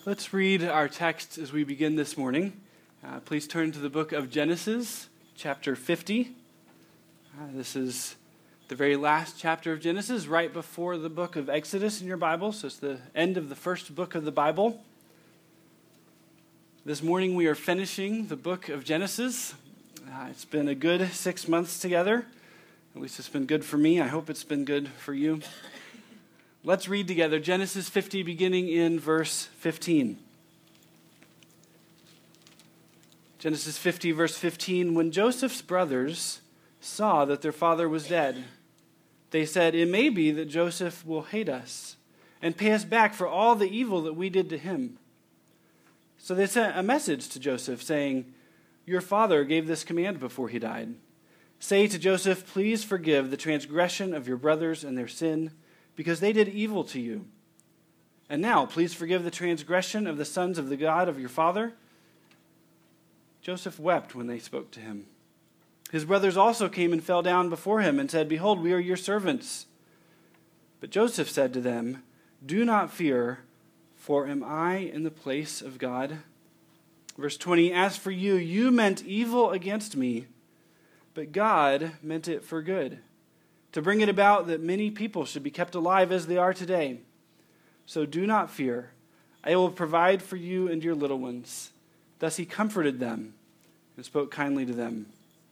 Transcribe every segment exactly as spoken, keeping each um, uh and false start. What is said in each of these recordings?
Let's read our text as we begin this morning. Uh, please turn to the book of Genesis, chapter fifty. Uh, this is the very last chapter of Genesis, right before the book of Exodus in your Bible. So it's the end of the first book of the Bible. This morning we are finishing the book of Genesis. Uh, it's been a good six months together. At least it's been good for me. I hope it's been good for you. Let's read together Genesis fifty, beginning in verse fifteen. Genesis fifty, verse fifteen. When Joseph's brothers saw that their father was dead, they said, "It may be that Joseph will hate us and pay us back for all the evil that we did to him." So they sent a message to Joseph saying, "Your father gave this command before he died. Say to Joseph, please forgive the transgression of your brothers and their sin, because they did evil to you. And now, please forgive the transgression of the sons of the God of your father." Joseph wept when they spoke to him. His brothers also came and fell down before him and said, "Behold, we are your servants." But Joseph said to them, "Do not fear, for am I in the place of God?" Verse twenty, "As for you, you meant evil against me, but God meant it for good, to bring it about that many people should be kept alive as they are today. So do not fear. I will provide for you and your little ones." Thus he comforted them and spoke kindly to them.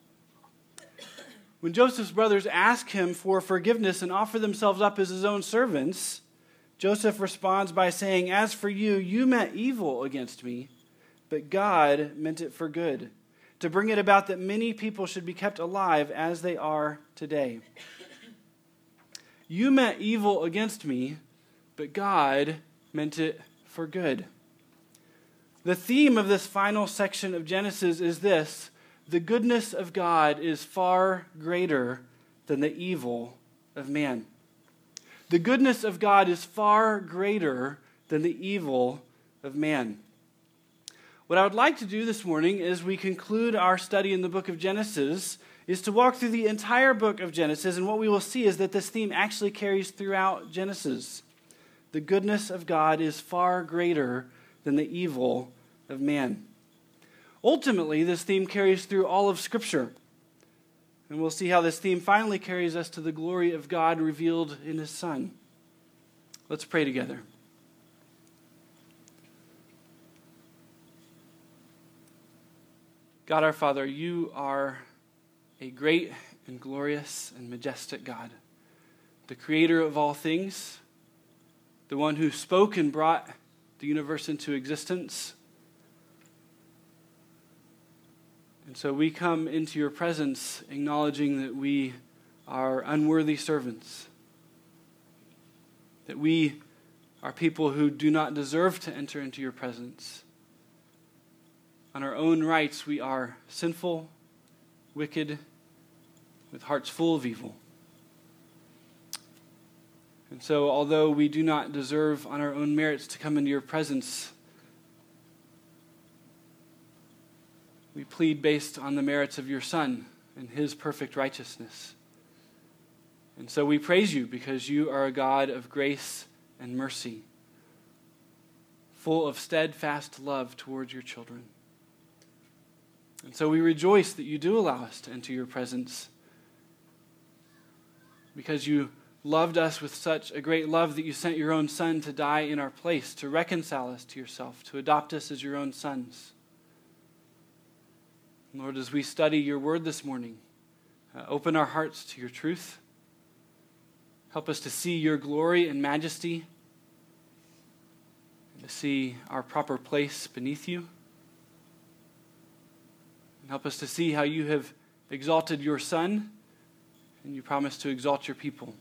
When Joseph's brothers ask him for forgiveness and offer themselves up as his own servants, Joseph responds by saying, "As for you, you meant evil against me, but God meant it for good, to bring it about that many people should be kept alive as they are today. You meant evil against me, but God meant it for good." The theme of this final section of Genesis is this: the goodness of God is far greater than the evil of man. The goodness of God is far greater than the evil of man. What I would like to do this morning as we conclude our study in the book of Genesis is to walk through the entire book of Genesis, and what we will see is that this theme actually carries throughout Genesis. The goodness of God is far greater than the evil of man. Ultimately, this theme carries through all of Scripture, and we'll see how this theme finally carries us to the glory of God revealed in His Son. Let's pray together. God our Father, you are a great and glorious and majestic God, the creator of all things, the one who spoke and brought the universe into existence. And so we come into your presence acknowledging that we are unworthy servants, that we are people who do not deserve to enter into your presence. On our own rights, we are sinful, wicked, with hearts full of evil. And so, although we do not deserve on our own merits to come into your presence, we plead based on the merits of your Son and his perfect righteousness. And so we praise you because you are a God of grace and mercy, full of steadfast love towards your children. And so we rejoice that you do allow us to enter your presence, because you loved us with such a great love that you sent your own Son to die in our place, to reconcile us to yourself, to adopt us as your own sons. Lord, as we study your word this morning, uh, open our hearts to your truth. Help us to see your glory and majesty, and to see our proper place beneath you. And help us to see how you have exalted your Son, and you promise to exalt your people.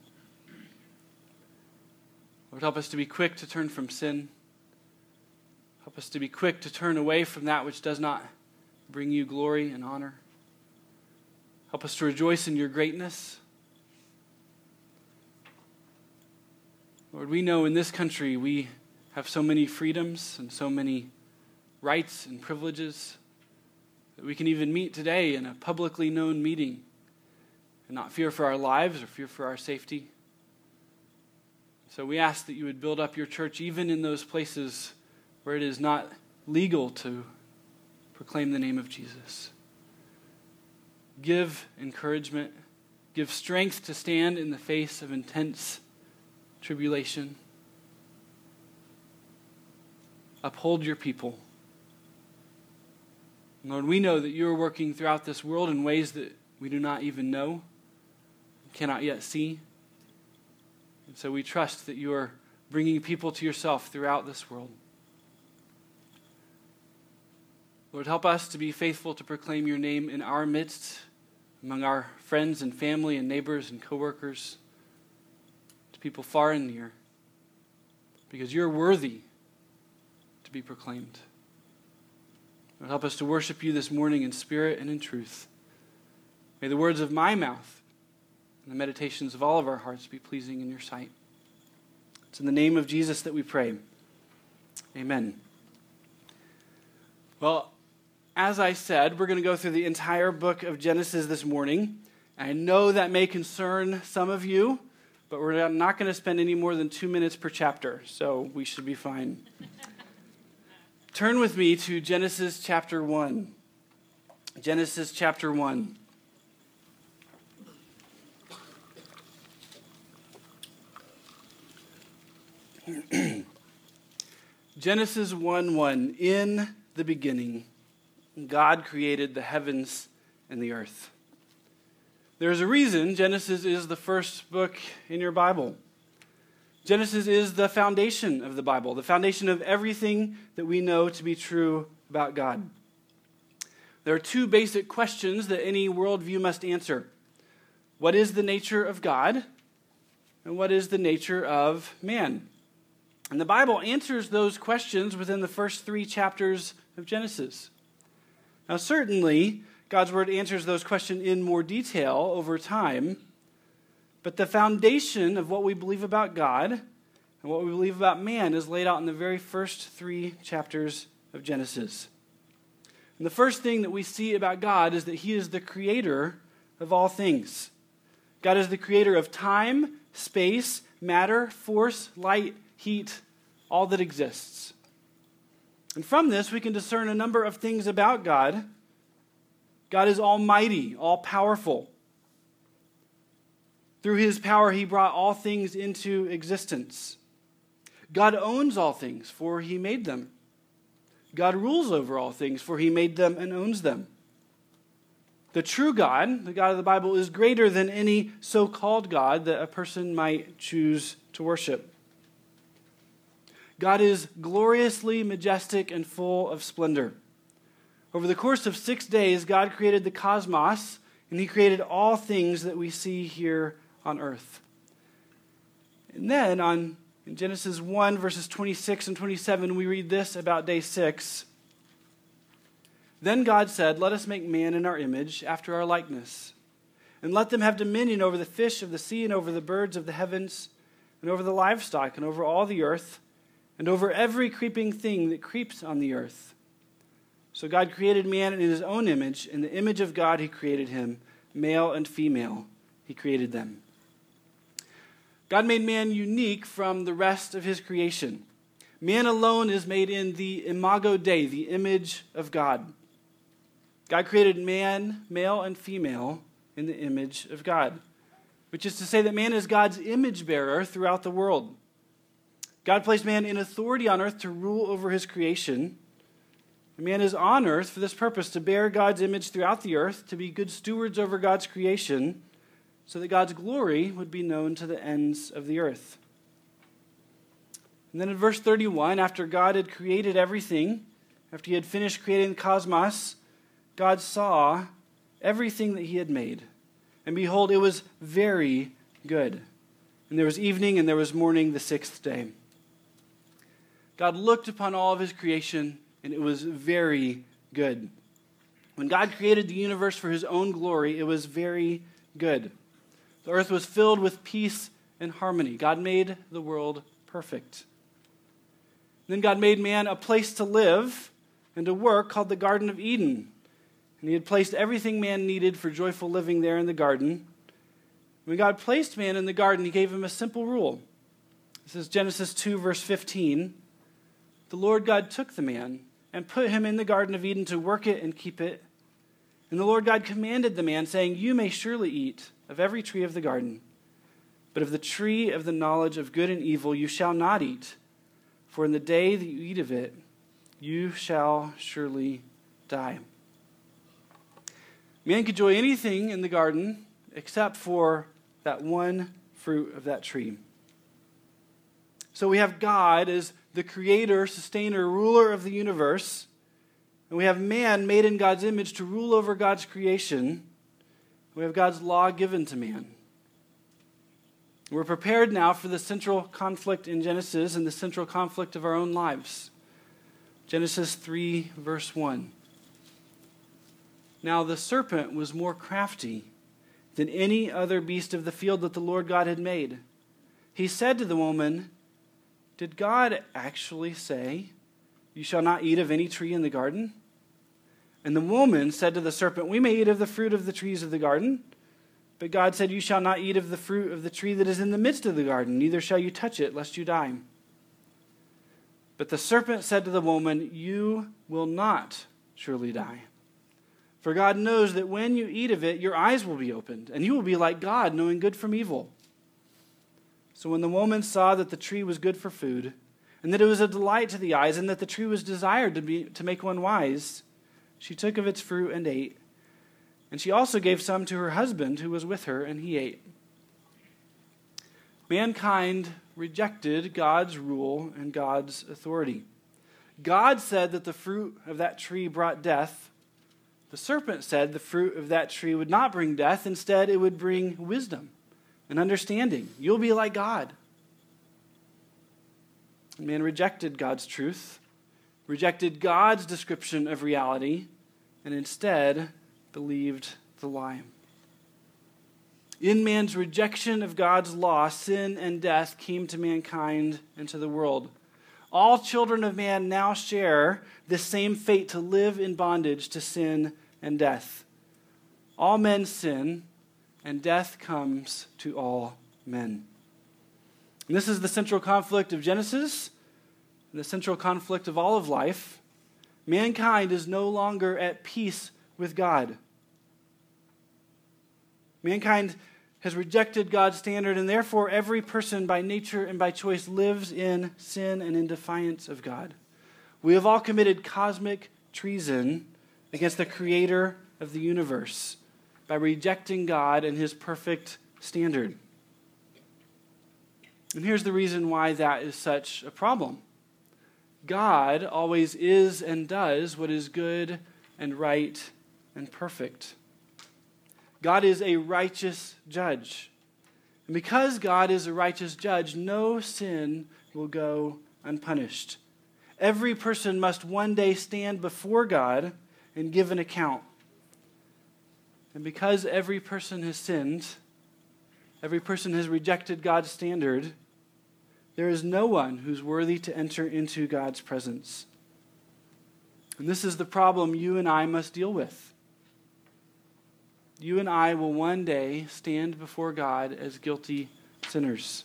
Lord, help us to be quick to turn from sin. Help us to be quick to turn away from that which does not bring you glory and honor. Help us to rejoice in your greatness. Lord, we know in this country we have so many freedoms and so many rights and privileges that we can even meet today in a publicly known meeting and not fear for our lives or fear for our safety. So we ask that you would build up your church even in those places where it is not legal to proclaim the name of Jesus. Give encouragement, give strength to stand in the face of intense tribulation. Uphold your people. Lord, we know that you are working throughout this world in ways that we do not even know, cannot yet see. And so we trust that you are bringing people to yourself throughout this world. Lord, help us to be faithful to proclaim your name in our midst, among our friends and family and neighbors and coworkers, to people far and near, because you're worthy to be proclaimed. Lord, help us to worship you this morning in spirit and in truth. May the words of my mouth and the meditations of all of our hearts be pleasing in your sight. It's in the name of Jesus that we pray. Amen. Well, as I said, we're going to go through the entire book of Genesis this morning. I know that may concern some of you, but we're not going to spend any more than two minutes per chapter, so we should be fine. Turn with me to Genesis chapter one. Genesis chapter one. Genesis one one. In the beginning, God created the heavens and the earth. There's a reason Genesis is the first book in your Bible. Genesis is the foundation of the Bible, the foundation of everything that we know to be true about God. There are two basic questions that any worldview must answer. What is the nature of God? And what is the nature of man? And the Bible answers those questions within the first three chapters of Genesis. Now, certainly, God's word answers those questions in more detail over time, but the foundation of what we believe about God and what we believe about man is laid out in the very first three chapters of Genesis. And the first thing that we see about God is that he is the creator of all things. God is the creator of time, space, matter, force, light, heat, all that exists. And from this, we can discern a number of things about God. God is almighty, all-powerful. Through his power, he brought all things into existence. God owns all things, for he made them. God rules over all things, for he made them and owns them. The true God, the God of the Bible, is greater than any so-called God that a person might choose to worship. God is gloriously majestic and full of splendor. Over the course of six days, God created the cosmos, and he created all things that we see here on earth. And then on in Genesis one, verses twenty-six and twenty-seven, we read this about day six. Then God said, "Let us make man in our image, after our likeness, and let them have dominion over the fish of the sea, and over the birds of the heavens, and over the livestock, and over all the earth, and over every creeping thing that creeps on the earth." So God created man in his own image. In the image of God he created him. Male and female he created them. God made man unique from the rest of his creation. Man alone is made in the imago Dei, the image of God. God created man, male and female, in the image of God, which is to say that man is God's image bearer throughout the world. God placed man in authority on earth to rule over his creation. And man is on earth for this purpose, to bear God's image throughout the earth, to be good stewards over God's creation, so that God's glory would be known to the ends of the earth. And then in verse thirty-one, after God had created everything, after he had finished creating the cosmos, God saw everything that he had made. And behold, it was very good. And there was evening and there was morning the sixth day. God looked upon all of his creation, and it was very good. When God created the universe for his own glory, it was very good. The earth was filled with peace and harmony. God made the world perfect. Then God made man a place to live and to work called the Garden of Eden. And he had placed everything man needed for joyful living there in the garden. When God placed man in the garden, he gave him a simple rule. This is Genesis two, verse fifteen. the Lord God took the man and put him in the Garden of Eden to work it and keep it. And the Lord God commanded the man, saying, "You may surely eat of every tree of the garden, but of the tree of the knowledge of good and evil you shall not eat, for in the day that you eat of it, you shall surely die." Man could enjoy anything in the garden except for that one fruit of that tree. So we have God as the creator, sustainer, ruler of the universe, and we have man made in God's image to rule over God's creation. We have God's law given to man. We're prepared now for the central conflict in Genesis and the central conflict of our own lives. Genesis three, verse one. Now the serpent was more crafty than any other beast of the field that the Lord God had made. He said to the woman, "Did God actually say, 'You shall not eat of any tree in the garden'?" And the woman said to the serpent, "We may eat of the fruit of the trees of the garden. But God said, 'You shall not eat of the fruit of the tree that is in the midst of the garden, neither shall you touch it, lest you die.' But the serpent said to the woman, 'You will not surely die. For God knows that when you eat of it, your eyes will be opened, and you will be like God, knowing good from evil.' So when the woman saw that the tree was good for food, and that it was a delight to the eyes, and that the tree was desired to be to make one wise, she took of its fruit and ate. And she also gave some to her husband who was with her, and he ate." Mankind rejected God's rule and God's authority. God said that the fruit of that tree brought death. The serpent said the fruit of that tree would not bring death. Instead, it would bring wisdom and understanding. You'll be like God. And man rejected God's truth, rejected God's description of reality, and instead believed the lie. In man's rejection of God's law, sin and death came to mankind and to the world. All children of man now share this same fate, to live in bondage to sin and death. All men sin, and death comes to all men. And this is the central conflict of Genesis, and the central conflict of all of life. Mankind is no longer at peace with God. Mankind has rejected God's standard, and therefore every person by nature and by choice lives in sin and in defiance of God. We have all committed cosmic treason against the creator of the universe by rejecting God and his perfect standard. And here's the reason why that is such a problem. God always is and does what is good and right and perfect. God is a righteous judge. And because God is a righteous judge, no sin will go unpunished. Every person must one day stand before God and give an account. And because every person has sinned, every person has rejected God's standard, there is no one who's worthy to enter into God's presence. And this is the problem you and I must deal with. You and I will one day stand before God as guilty sinners.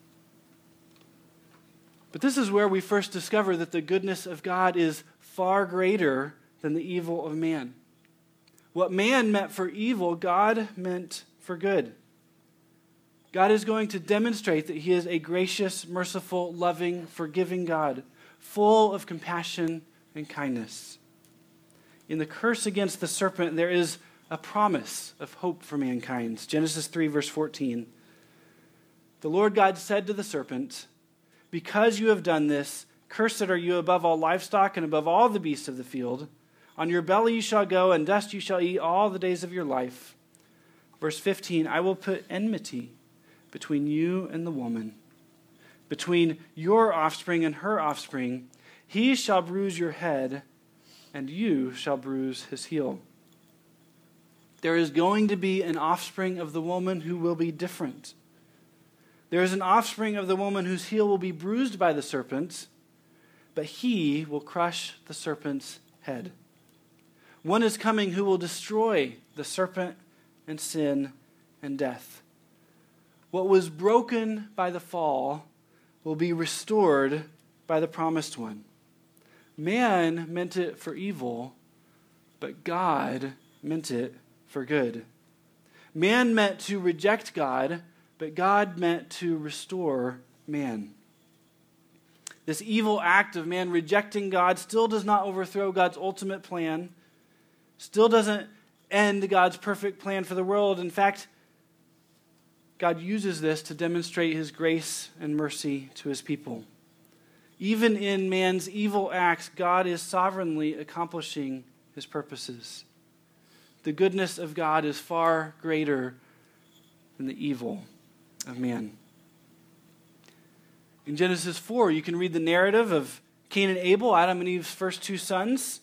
But this is where we first discover that the goodness of God is far greater than the evil of man. What man meant for evil, God meant for good. God is going to demonstrate that he is a gracious, merciful, loving, forgiving God, full of compassion and kindness. In the curse against the serpent, there is a promise of hope for mankind. Genesis three, verse fourteen. The Lord God said to the serpent, "Because you have done this, cursed are you above all livestock and above all the beasts of the field. On your belly you shall go, and dust you shall eat all the days of your life." Verse fifteen, "I will put enmity between you and the woman, between your offspring and her offspring. He shall bruise your head, and you shall bruise his heel." There is going to be an offspring of the woman who will be different. There is an offspring of the woman whose heel will be bruised by the serpent, but he will crush the serpent's head. One is coming who will destroy the serpent and sin and death. What was broken by the fall will be restored by the promised one. Man meant it for evil, but God meant it for good. Man meant to reject God, but God meant to restore man. This evil act of man rejecting God still does not overthrow God's ultimate plan, still doesn't end God's perfect plan for the world. In fact, God uses this to demonstrate his grace and mercy to his people. Even in man's evil acts, God is sovereignly accomplishing his purposes. The goodness of God is far greater than the evil of man. In Genesis four, you can read the narrative of Cain and Abel, Adam and Eve's first two sons.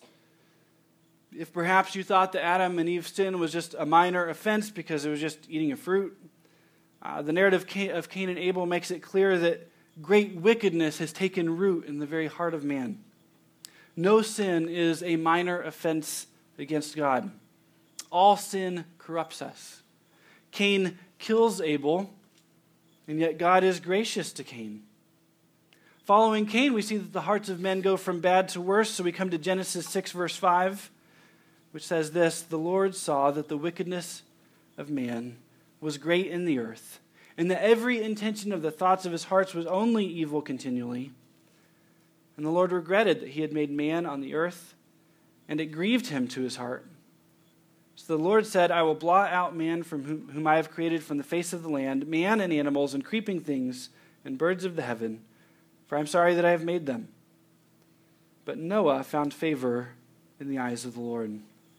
If perhaps you thought that Adam and Eve's sin was just a minor offense because it was just eating a fruit, uh, the narrative of Cain and Abel makes it clear that great wickedness has taken root in the very heart of man. No sin is a minor offense against God. All sin corrupts us. Cain kills Abel, and yet God is gracious to Cain. Following Cain, we see that the hearts of men go from bad to worse, so we come to Genesis six, verse five, which says this: "The Lord saw that the wickedness of man was great in the earth, and that every intention of the thoughts of his hearts was only evil continually. And the Lord regretted that he had made man on the earth, and it grieved him to his heart. So the Lord said, I will blot out man from whom, whom I have created from the face of the land, man and animals and creeping things and birds of the heaven, for I am sorry that I have made them. But Noah found favor in the eyes of the Lord."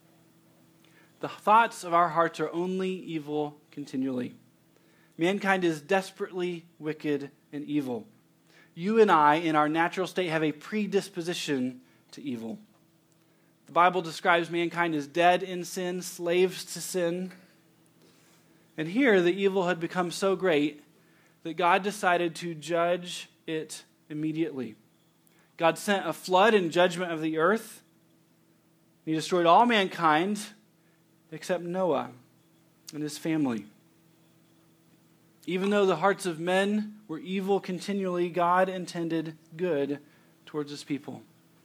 The thoughts of our hearts are only evil continually. Mankind is desperately wicked and evil. You and I, in our natural state, have a predisposition to evil. The Bible describes mankind as dead in sin, slaves to sin. And here, the evil had become so great that God decided to judge it immediately. God sent a flood in judgment of the earth. He destroyed all mankind except Noah and his family. Even though the hearts of men were evil continually, God intended good towards his people.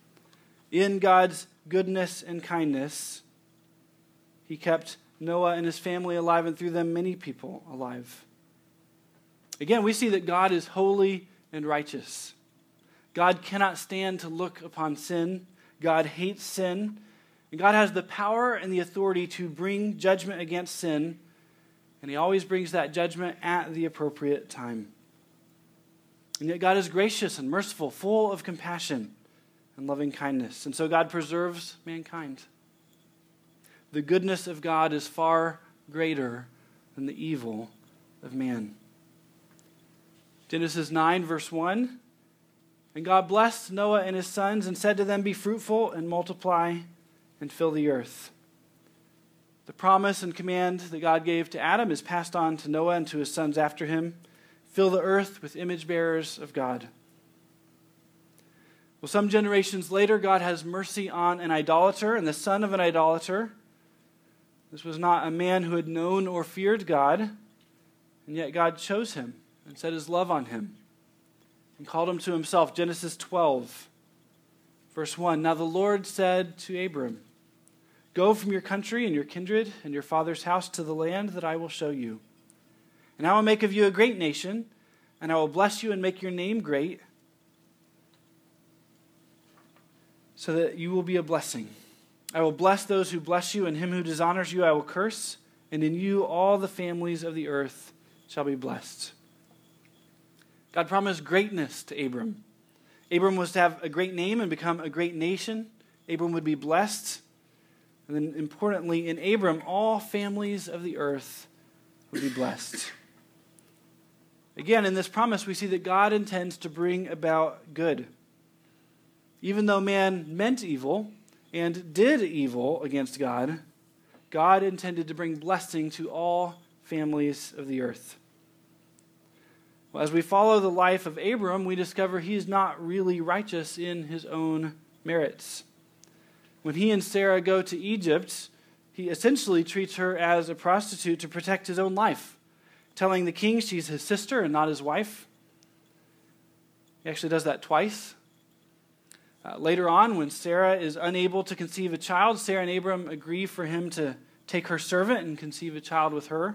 In God's goodness and kindness, he kept Noah and his family alive, and through them many people alive. Again, we see that God is holy and righteous. God cannot stand to look upon sin. God hates sin. And God has the power and the authority to bring judgment against sin, and he always brings that judgment at the appropriate time. And yet God is gracious and merciful, full of compassion and loving kindness. And so God preserves mankind. The goodness of God is far greater than the evil of man. Genesis nine, verse one, "And God blessed Noah and his sons and said to them, Be fruitful and multiply and fill the earth." The promise and command that God gave to Adam is passed on to Noah and to his sons after him. Fill the earth with image bearers of God. Well, some generations later, God has mercy on an idolater and the son of an idolater. This was not a man who had known or feared God, and yet God chose him and set his love on him and called him to himself. Genesis twelve, verse one, "Now the Lord said to Abram, Go from your country and your kindred and your father's house to the land that I will show you. And I will make of you a great nation, and I will bless you and make your name great, so that you will be a blessing. I will bless those who bless you, and him who dishonors you I will curse, and in you all the families of the earth shall be blessed." God promised greatness to Abram. Abram was to have a great name and become a great nation. Abram would be blessed. And then importantly, in Abram, all families of the earth would be blessed. Again, in this promise, we see that God intends to bring about good. Even though man meant evil and did evil against God, God intended to bring blessing to all families of the earth. Well, as we follow the life of Abram, we discover he is not really righteous in his own merits. When he and Sarah go to Egypt, he essentially treats her as a prostitute to protect his own life, telling the king she's his sister and not his wife. He actually does that twice. Uh, later on, when Sarah is unable to conceive a child, Sarah and Abram agree for him to take her servant and conceive a child with her.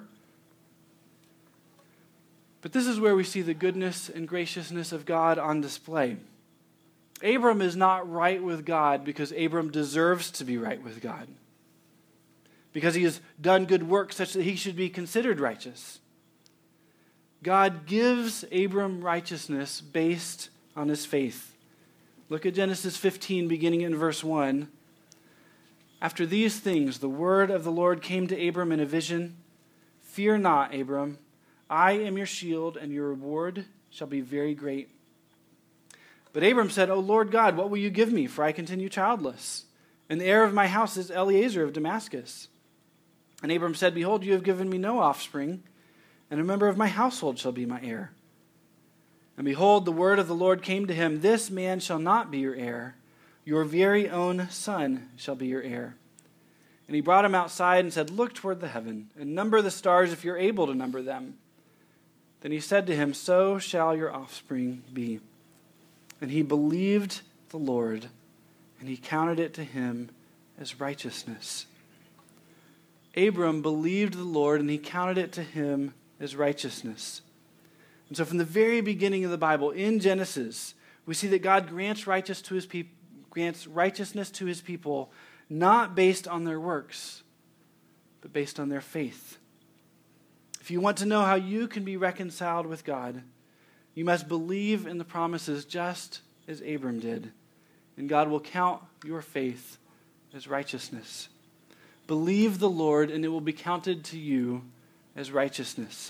But this is where we see the goodness and graciousness of God on display. Abram is not right with God because Abram deserves to be right with God, because he has done good works such that he should be considered righteous. God gives Abram righteousness based on his faith. Look at Genesis fifteen, beginning in verse one. After these things, the word of the Lord came to Abram in a vision. Fear not, Abram. I am your shield, and your reward shall be very great. But Abram said, O Lord God, what will you give me? For I continue childless, and the heir of my house is Eliezer of Damascus. And Abram said, Behold, you have given me no offspring, and a member of my household shall be my heir. And behold, the word of the Lord came to him, This man shall not be your heir. Your very own son shall be your heir. And he brought him outside and said, Look toward the heaven, and number the stars if you're able to number them. Then he said to him, So shall your offspring be. And he believed the Lord, and he counted it to him as righteousness. Abram believed the Lord, and he counted it to him as righteousness. And so from the very beginning of the Bible, in Genesis, we see that God grants righteous to his peop- grants righteousness to his people, not based on their works, but based on their faith. If you want to know how you can be reconciled with God, you must believe in the promises just as Abram did, and God will count your faith as righteousness. Believe the Lord, and it will be counted to you as righteousness.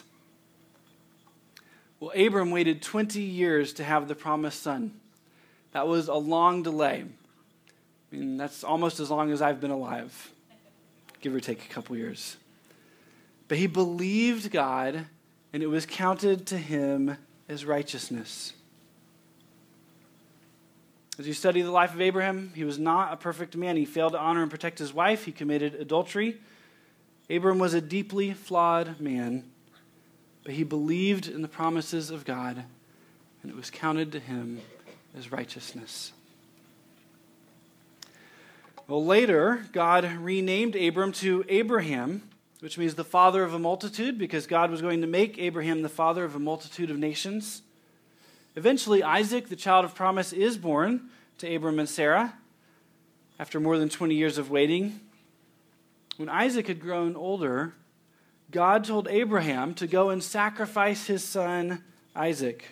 Well, Abram waited twenty years to have the promised son. That was a long delay. I mean, that's almost as long as I've been alive, give or take a couple years. But he believed God, and it was counted to him as righteousness. As you study the life of Abraham, he was not a perfect man. He failed to honor and protect his wife. He committed adultery. Abram was a deeply flawed man, but he believed in the promises of God, and it was counted to him as righteousness. Well, later, God renamed Abram to Abraham, which means the father of a multitude, because God was going to make Abraham the father of a multitude of nations. Eventually, Isaac, the child of promise, is born to Abram and Sarah after more than twenty years of waiting. When Isaac had grown older, God told Abraham to go and sacrifice his son Isaac.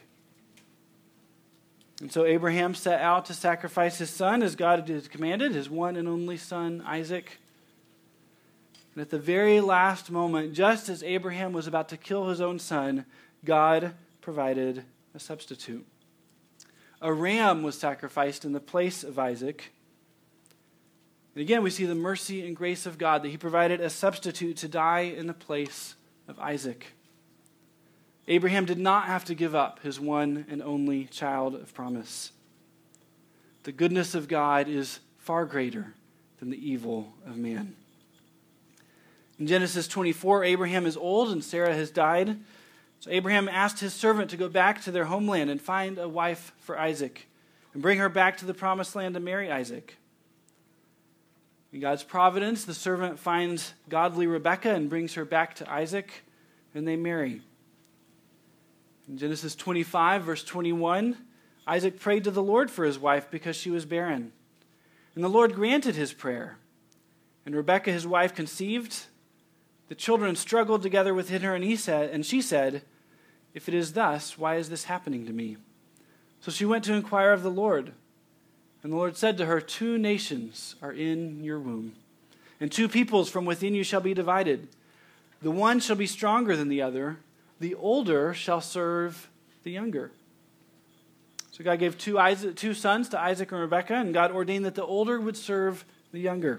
And so Abraham set out to sacrifice his son as God had commanded, his one and only son Isaac. And at the very last moment, just as Abraham was about to kill his own son, God provided a substitute. A ram was sacrificed in the place of Isaac. And again, we see the mercy and grace of God that he provided a substitute to die in the place of Isaac. Abraham did not have to give up his one and only child of promise. The goodness of God is far greater than the evil of man. In Genesis twenty-four, Abraham is old and Sarah has died. So Abraham asked his servant to go back to their homeland and find a wife for Isaac and bring her back to the promised land to marry Isaac. In God's providence, the servant finds godly Rebekah and brings her back to Isaac, and they marry. In Genesis twenty-five, verse twenty-one, Isaac prayed to the Lord for his wife because she was barren. And the Lord granted his prayer. And Rebekah, his wife, conceived. The children struggled together within her, and he said, and she said, If it is thus, why is this happening to me? So she went to inquire of the Lord. And the Lord said to her, Two nations are in your womb, and two peoples from within you shall be divided. The one shall be stronger than the other. The older shall serve the younger. So God gave two, Isaac, two sons to Isaac and Rebekah, and God ordained that the older would serve the younger.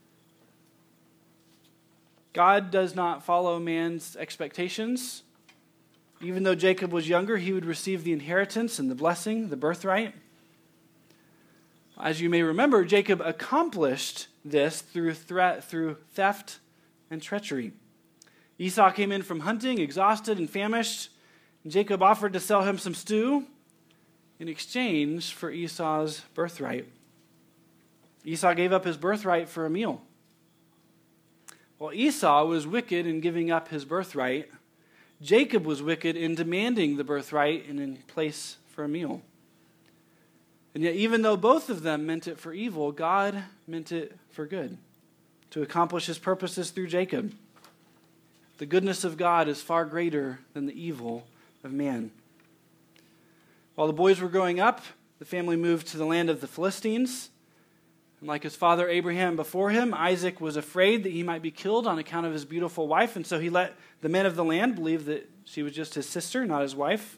God does not follow man's expectations. Even though Jacob was younger, he would receive the inheritance and the blessing, the birthright. As you may remember, Jacob accomplished this through threat, through theft and treachery. Esau came in from hunting, exhausted and famished. And Jacob offered to sell him some stew. in exchange for Esau's birthright. Esau gave up his birthright for a meal. While Esau was wicked in giving up his birthright, Jacob was wicked in demanding the birthright and in place for a meal. And yet, even though both of them meant it for evil, God meant it for good, to accomplish his purposes through Jacob. The goodness of God is far greater than the evil of man. While the boys were growing up, the family moved to the land of the Philistines. And like his father Abraham before him, Isaac was afraid that he might be killed on account of his beautiful wife, and so he let the men of the land believe that she was just his sister, not his wife.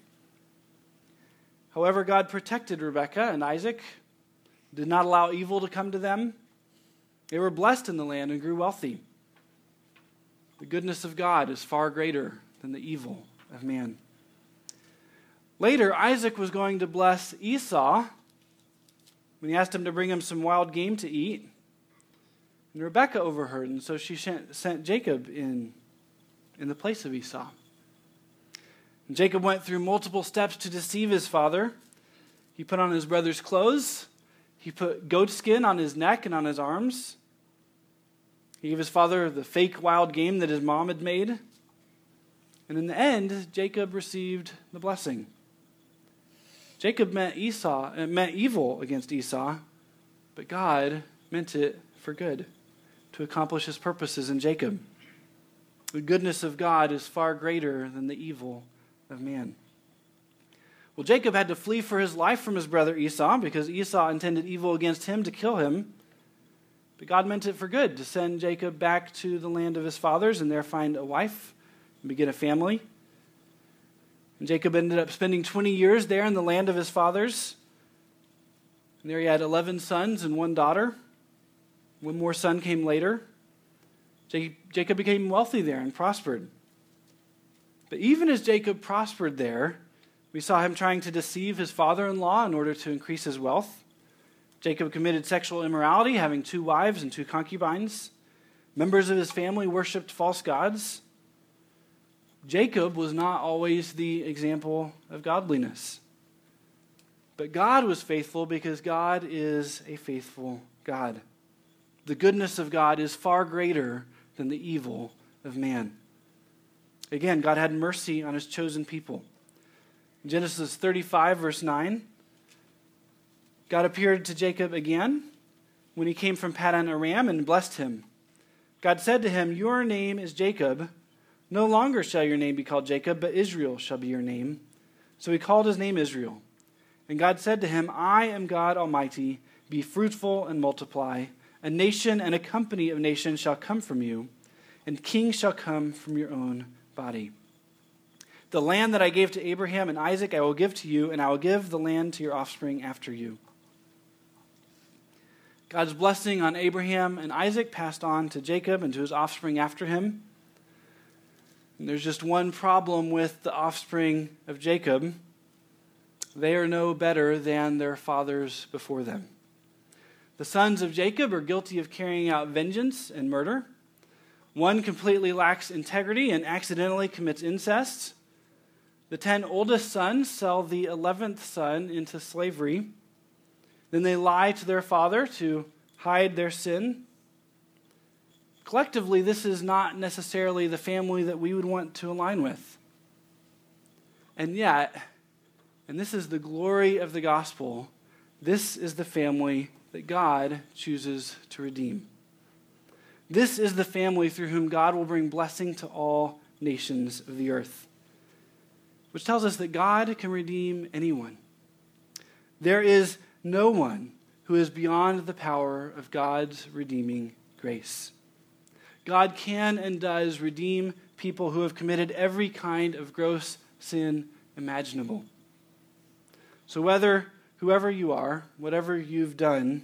However, God protected Rebekah and Isaac, did not allow evil to come to them. They were blessed in the land and grew wealthy. The goodness of God is far greater than the evil of man. Later, Isaac was going to bless Esau when he asked him to bring him some wild game to eat. And Rebekah overheard, and so she sent Jacob in, in the place of Esau. And Jacob went through multiple steps to deceive his father. He put on his brother's clothes. He put goat skin on his neck and on his arms. He gave his father the fake wild game that his mom had made. And in the end, Jacob received the blessing. Jacob meant Esau, it meant evil against Esau, but God meant it for good, to accomplish his purposes in Jacob. The goodness of God is far greater than the evil of man. Well, Jacob had to flee for his life from his brother Esau because Esau intended evil against him to kill him. But God meant it for good, to send Jacob back to the land of his fathers and there find a wife and begin a family. And Jacob ended up spending twenty years there in the land of his fathers. And there he had eleven sons and one daughter. One more son came later. Jacob became wealthy there and prospered. But even as Jacob prospered there, we saw him trying to deceive his father-in-law in order to increase his wealth. Jacob committed sexual immorality, having two wives and two concubines. Members of his family worshipped false gods. Jacob was not always the example of godliness. But God was faithful because God is a faithful God. The goodness of God is far greater than the evil of man. Again, God had mercy on his chosen people. In Genesis thirty-five, verse nine, God appeared to Jacob again when he came from Paddan Aram and blessed him. God said to him, "Your name is Jacob. No longer shall your name be called Jacob, but Israel shall be your name." So he called his name Israel. And God said to him, "I am God Almighty. Be fruitful and multiply. A nation and a company of nations shall come from you, and kings shall come from your own body. The land that I gave to Abraham and Isaac I will give to you, and I will give the land to your offspring after you." God's blessing on Abraham and Isaac passed on to Jacob and to his offspring after him. And there's just one problem with the offspring of Jacob. They are no better than their fathers before them. The sons of Jacob are guilty of carrying out vengeance and murder. One completely lacks integrity and accidentally commits incest. The ten oldest sons sell the eleventh son into slavery. Then they lie to their father to hide their sin. Collectively, this is not necessarily the family that we would want to align with. And yet, and this is the glory of the gospel, this is the family that God chooses to redeem. This is the family through whom God will bring blessing to all nations of the earth, which tells us that God can redeem anyone. There is no one who is beyond the power of God's redeeming grace. God can and does redeem people who have committed every kind of gross sin imaginable. So whether, whoever you are, whatever you've done,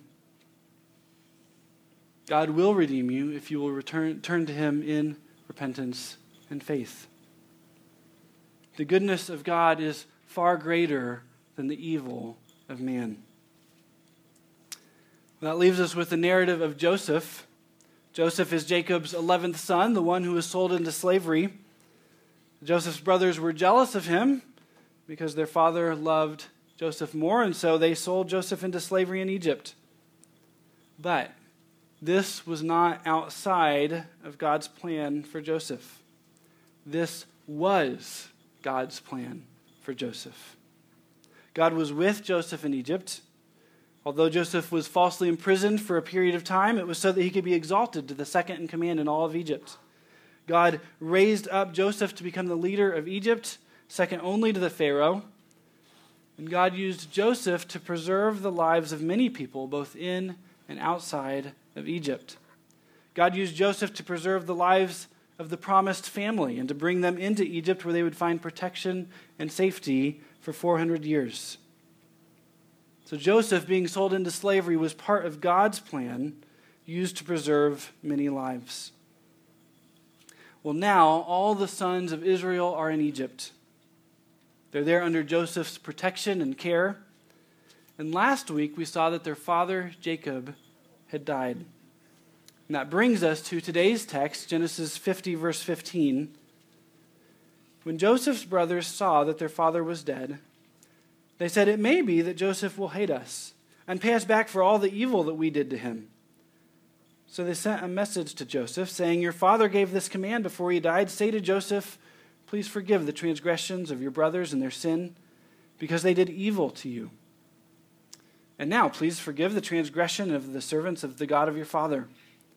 God will redeem you if you will return turn to him in repentance and faith. The goodness of God is far greater than the evil of man. That leaves us with the narrative of Joseph. Joseph is Jacob's eleventh son, the one who was sold into slavery. Joseph's brothers were jealous of him because their father loved Joseph more, and so they sold Joseph into slavery in Egypt. But this was not outside of God's plan for Joseph. This was God's plan for Joseph. God was with Joseph in Egypt. Although Joseph was falsely imprisoned for a period of time, it was so that he could be exalted to the second in command in all of Egypt. God raised up Joseph to become the leader of Egypt, second only to the Pharaoh. And God used Joseph to preserve the lives of many people, both in and outside of Egypt. God used Joseph to preserve the lives of the promised family and to bring them into Egypt where they would find protection and safety for four hundred years. So Joseph being sold into slavery was part of God's plan used to preserve many lives. Well, now all the sons of Israel are in Egypt. They're there under Joseph's protection and care. And last week we saw that their father Jacob had died. And that brings us to today's text, Genesis fifty, verse fifteen. When Joseph's brothers saw that their father was dead, they said, "It may be that Joseph will hate us and pay us back for all the evil that we did to him." So they sent a message to Joseph saying, "Your father gave this command before he died. Say to Joseph, 'Please forgive the transgressions of your brothers and their sin, because they did evil to you. And now, please forgive the transgression of the servants of the God of your father.'"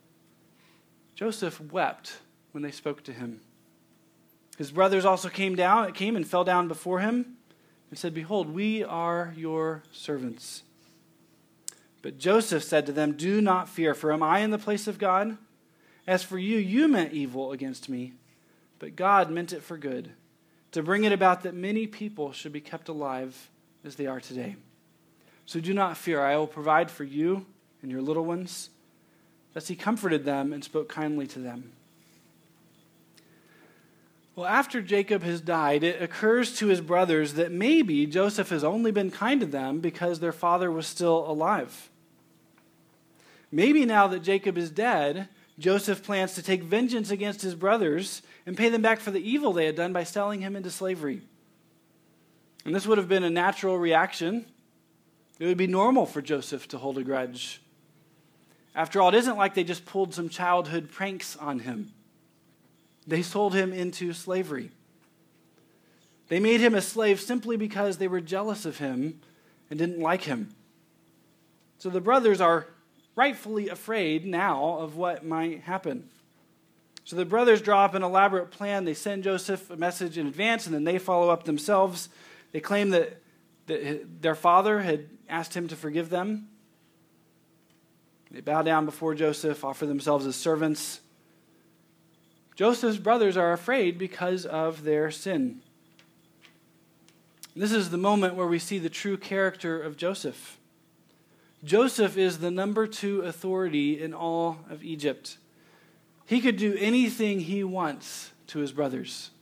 Joseph wept when they spoke to him. His brothers also came down, came and fell down before him and said, "Behold, we are your servants." But Joseph said to them, "Do not fear, for am I in the place of God? As for you, you meant evil against me, but God meant it for good, to bring it about that many people should be kept alive as they are today. So do not fear, I will provide for you and your little ones." Thus he comforted them and spoke kindly to them. Well, after Jacob has died, it occurs to his brothers that maybe Joseph has only been kind to them because their father was still alive. Maybe now that Jacob is dead, Joseph plans to take vengeance against his brothers and pay them back for the evil they had done by selling him into slavery. And this would have been a natural reaction. It would be normal for Joseph to hold a grudge. After all, it isn't like they just pulled some childhood pranks on him. They sold him into slavery. They made him a slave simply because they were jealous of him and didn't like him. So the brothers are rightfully afraid now of what might happen. So the brothers draw up an elaborate plan. They send Joseph a message in advance, and then they follow up themselves. They claim that, that their father had asked him to forgive them. They bow down before Joseph, offer themselves as servants. Joseph's brothers are afraid because of their sin. This is the moment where we see the true character of Joseph. Joseph is the number two authority in all of Egypt. He could do anything he wants to his brothers.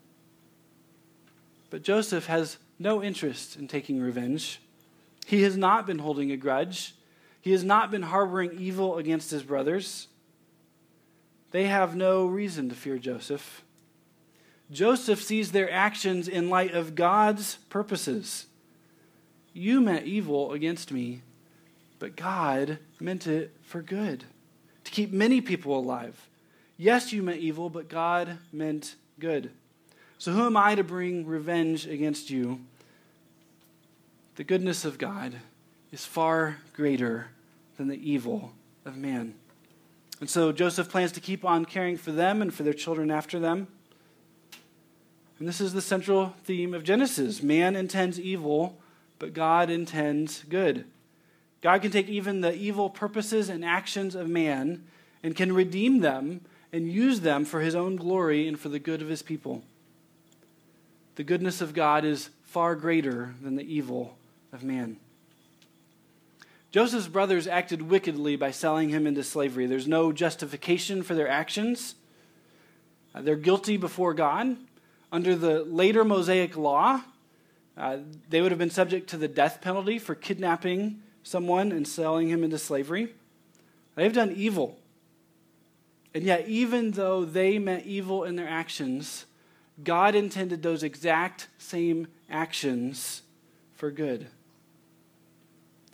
But Joseph has no interest in taking revenge. He has not been holding a grudge. He has not been harboring evil against his brothers. They have no reason to fear Joseph. Joseph sees their actions in light of God's purposes. You meant evil against me, but God meant it for good, to keep many people alive. Yes, you meant evil, but God meant good. So who am I to bring revenge against you? The goodness of God is far greater than the evil of man. And so Joseph plans to keep on caring for them and for their children after them. And this is the central theme of Genesis. Man intends evil, but God intends good. God can take even the evil purposes and actions of man and can redeem them and use them for his own glory and for the good of his people. The goodness of God is far greater than the evil of man. Joseph's brothers acted wickedly by selling him into slavery. There's no justification for their actions. Uh, they're guilty before God. Under the later Mosaic law, uh, they would have been subject to the death penalty for kidnapping someone and selling him into slavery. They've done evil. And yet, even though they meant evil in their actions, God intended those exact same actions for good.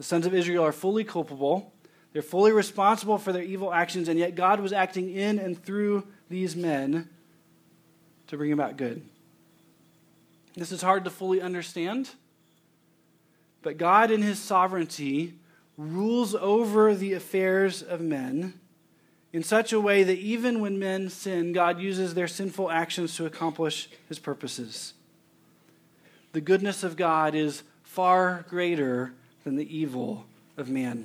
The sons of Israel are fully culpable. They're fully responsible for their evil actions, and yet God was acting in and through these men to bring about good. This is hard to fully understand, but God in his sovereignty rules over the affairs of men in such a way that even when men sin, God uses their sinful actions to accomplish his purposes. The goodness of God is far greater than the evil of man.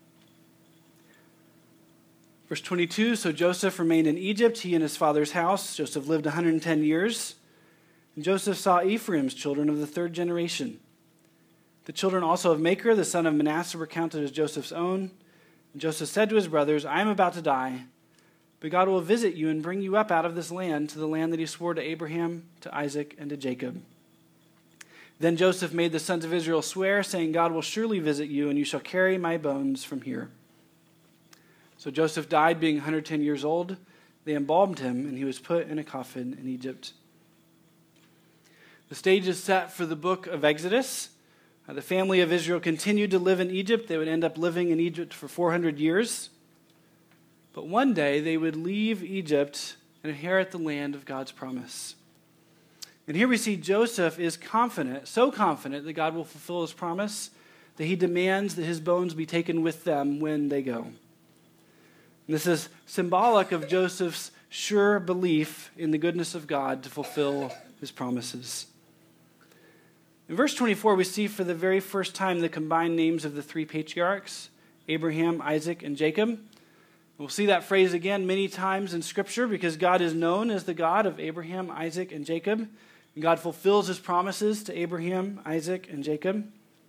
Verse twenty-two, so Joseph remained in Egypt, he and his father's house. Joseph lived one hundred ten years. And Joseph saw Ephraim's children of the third generation. The children also of Machir, the son of Manasseh, were counted as Joseph's own. And Joseph said to his brothers, I am about to die, but God will visit you and bring you up out of this land to the land that he swore to Abraham, to Isaac, and to Jacob. Then Joseph made the sons of Israel swear, saying, God will surely visit you, and you shall carry my bones from here. So Joseph died being one hundred ten years old. They embalmed him, and he was put in a coffin in Egypt. The stage is set for the book of Exodus. Uh, the family of Israel continued to live in Egypt. They would end up living in Egypt for four hundred years. But one day they would leave Egypt and inherit the land of God's promise. And here we see Joseph is confident, so confident that God will fulfill his promise, that he demands that his bones be taken with them when they go. And this is symbolic of Joseph's sure belief in the goodness of God to fulfill his promises. In verse twenty-four, we see for the very first time the combined names of the three patriarchs, Abraham, Isaac, and Jacob. We'll see that phrase again many times in Scripture because God is known as the God of Abraham, Isaac, and Jacob. And God fulfills his promises to Abraham, Isaac, and Jacob.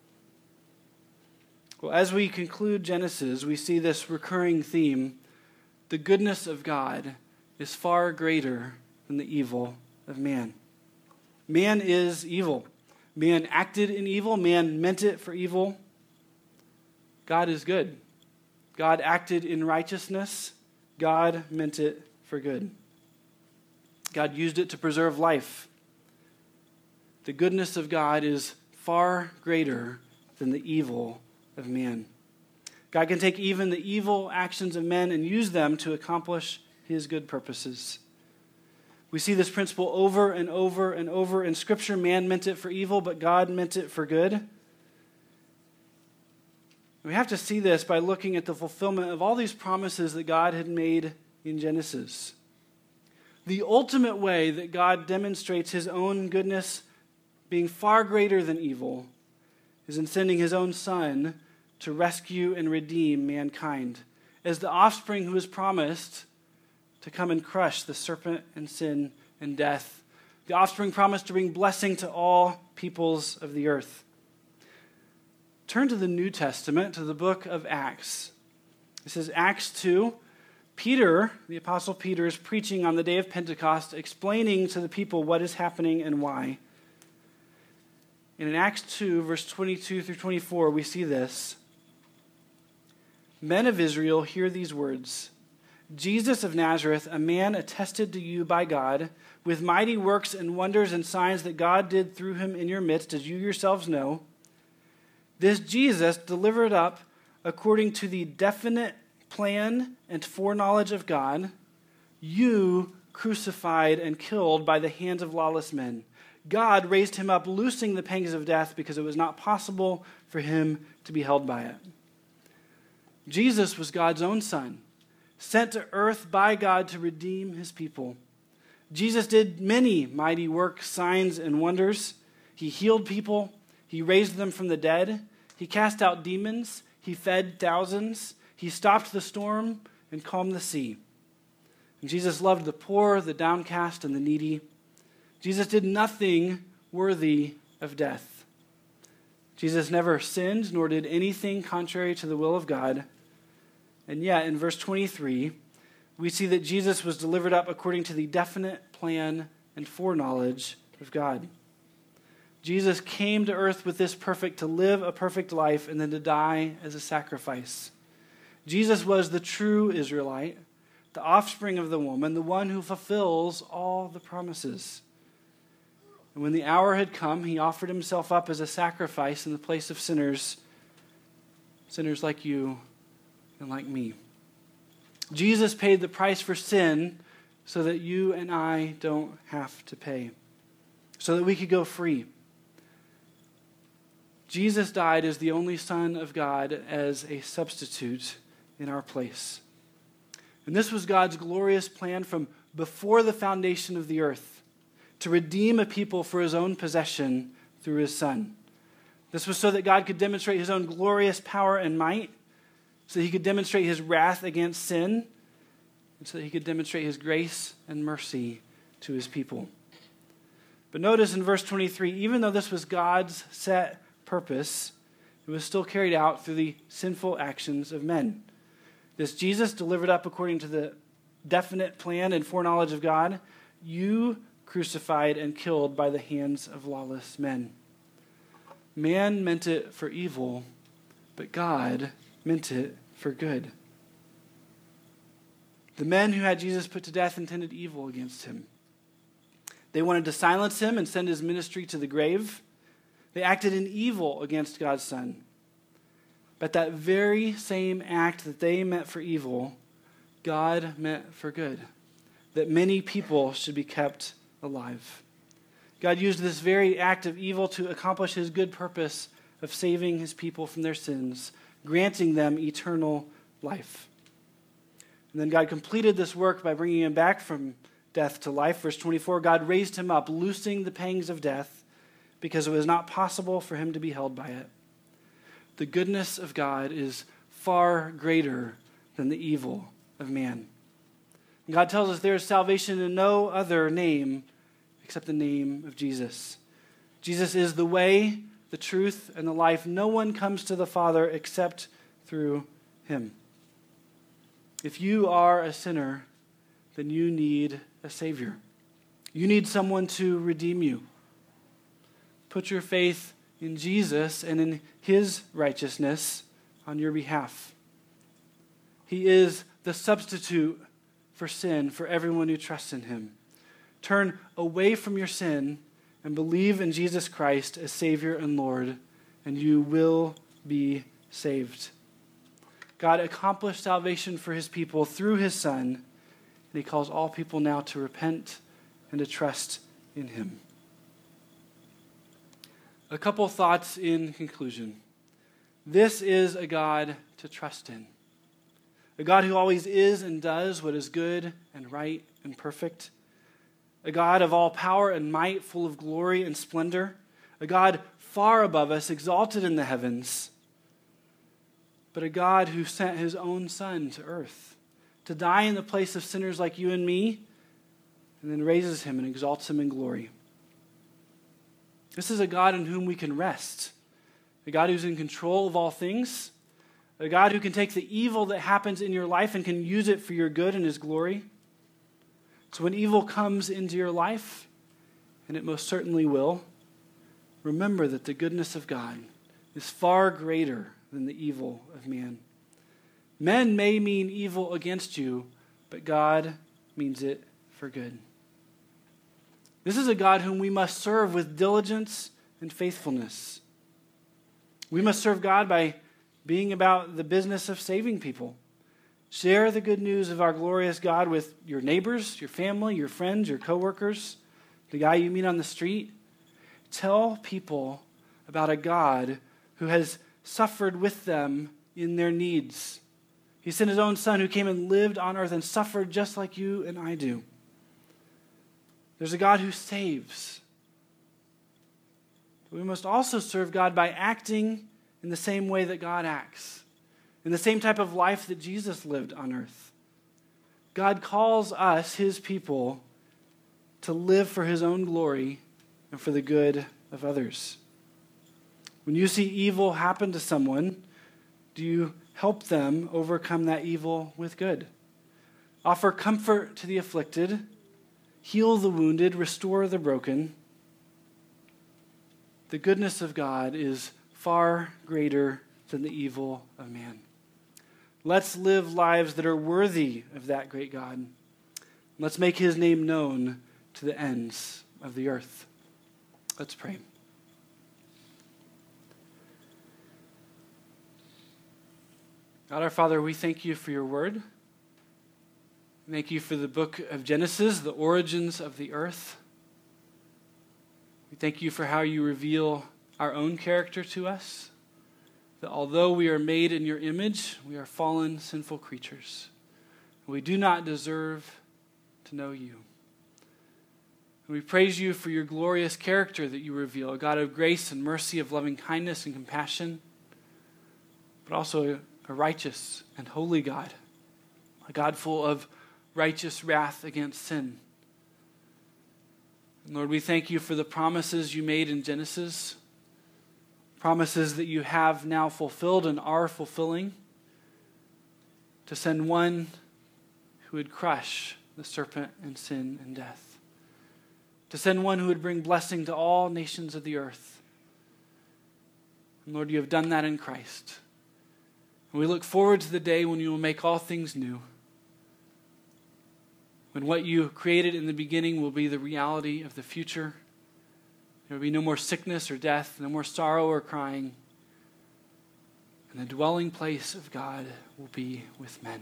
Well, as we conclude Genesis, we see this recurring theme. The goodness of God is far greater than the evil of man. Man is evil. Man acted in evil. Man meant it for evil. God is good. God acted in righteousness. God meant it for good. God used it to preserve life. The goodness of God is far greater than the evil of man. God can take even the evil actions of men and use them to accomplish his good purposes. We see this principle over and over and over in Scripture. Man meant it for evil, but God meant it for good. We have to see this by looking at the fulfillment of all these promises that God had made in Genesis. The ultimate way that God demonstrates his own goodness being far greater than evil is in sending his own Son to rescue and redeem mankind as the offspring who was promised to come and crush the serpent and sin and death. The offspring promised to bring blessing to all peoples of the earth. Turn to the New Testament, to the book of Acts. This is Acts two. Peter, the Apostle Peter, is preaching on the day of Pentecost, explaining to the people what is happening and why. And in Acts two, verse twenty-two through twenty-four, we see this. Men of Israel, hear these words. Jesus of Nazareth, a man attested to you by God, with mighty works and wonders and signs that God did through him in your midst, as you yourselves know. This Jesus delivered up according to the definite plan and foreknowledge of God, you crucified and killed by the hands of lawless men. God raised him up, loosing the pangs of death, because it was not possible for him to be held by it. Jesus was God's own Son, sent to earth by God to redeem his people. Jesus did many mighty works, signs, and wonders. He healed people. He raised them from the dead. He cast out demons. He fed thousands. He stopped the storm and calmed the sea. And Jesus loved the poor, the downcast, and the needy. Jesus did nothing worthy of death. Jesus never sinned, nor did anything contrary to the will of God. And yet, in verse twenty-three, we see that Jesus was delivered up according to the definite plan and foreknowledge of God. Jesus came to earth with this perfect, to live a perfect life and then to die as a sacrifice. Jesus was the true Israelite, the offspring of the woman, the one who fulfills all the promises. And when the hour had come, he offered himself up as a sacrifice in the place of sinners sinners like you and like me. Jesus paid the price for sin so that you and I don't have to pay, so that we could go free. Jesus died as the only Son of God as a substitute in our place. And this was God's glorious plan from before the foundation of the earth, to redeem a people for his own possession through his Son. This was so that God could demonstrate his own glorious power and might, so that he could demonstrate his wrath against sin, and so that he could demonstrate his grace and mercy to his people. But notice in verse twenty-three, even though this was God's set purpose, it was still carried out through the sinful actions of men. This Jesus delivered up according to the definite plan and foreknowledge of God, you crucified and killed by the hands of lawless men. Man meant it for evil, but God meant it for good. The men who had Jesus put to death intended evil against him. They wanted to silence him and send his ministry to the grave. They acted in evil against God's Son. But that very same act that they meant for evil, God meant for good, that many people should be kept alive. God used this very act of evil to accomplish his good purpose of saving his people from their sins, granting them eternal life. And then God completed this work by bringing him back from death to life. Verse twenty-four, God raised him up, loosing the pangs of death, because it was not possible for him to be held by it. The goodness of God is far greater than the evil of man. And God tells us there is salvation in no other name except the name of Jesus. Jesus is the way, the truth, and the life. No one comes to the Father except through him. If you are a sinner, then you need a Savior. You need someone to redeem you. Put your faith in Jesus and in his righteousness on your behalf. He is the substitute for sin for everyone who trusts in him. Turn away from your sin and believe in Jesus Christ as Savior and Lord, and you will be saved. God accomplished salvation for his people through his Son, and he calls all people now to repent and to trust in him. A couple thoughts in conclusion. This is a God to trust in. A God who always is and does what is good and right and perfect. A God of all power and might, full of glory and splendor. A God far above us, exalted in the heavens. But a God who sent his own Son to earth to die in the place of sinners like you and me, and then raises him and exalts him in glory. This is a God in whom we can rest. A God who's in control of all things. A God who can take the evil that happens in your life and can use it for your good and his glory. So when evil comes into your life, and it most certainly will, remember that the goodness of God is far greater than the evil of man. Men may mean evil against you, but God means it for good. This is a God whom we must serve with diligence and faithfulness. We must serve God by being about the business of saving people. Share the good news of our glorious God with your neighbors, your family, your friends, your coworkers, the guy you meet on the street. Tell people about a God who has suffered with them in their needs. He sent his own Son who came and lived on earth and suffered just like you and I do. There's a God who saves. But we must also serve God by acting in the same way that God acts, in the same type of life that Jesus lived on earth. God calls us, his people, to live for his own glory and for the good of others. When you see evil happen to someone, do you help them overcome that evil with good? Offer comfort to the afflicted, heal the wounded, restore the broken. The goodness of God is far greater than the evil of man. Let's live lives that are worthy of that great God. Let's make his name known to the ends of the earth. Let's pray. God our Father, we thank you for your word. Thank you for the book of Genesis, the origins of the earth. We thank you for how you reveal our own character to us, that although we are made in your image, we are fallen, sinful creatures. We do not deserve to know you. And we praise you for your glorious character that you reveal, a God of grace and mercy, of loving kindness and compassion, but also a righteous and holy God, a God full of righteous wrath against sin. And Lord, we thank you for the promises you made in Genesis, promises that you have now fulfilled and are fulfilling, to send one who would crush the serpent and sin and death, to send one who would bring blessing to all nations of the earth. And Lord, you have done that in Christ. And we look forward to the day when you will make all things new, when what you created in the beginning will be the reality of the future. There will be no more sickness or death, no more sorrow or crying. And the dwelling place of God will be with men.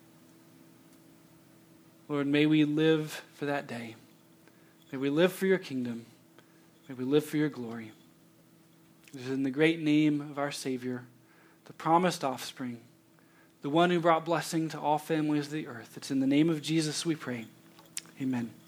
Lord, may we live for that day. May we live for your kingdom. May we live for your glory. It is in the great name of our Savior, the promised offspring, the one who brought blessing to all families of the earth. It's in the name of Jesus we pray. Amen.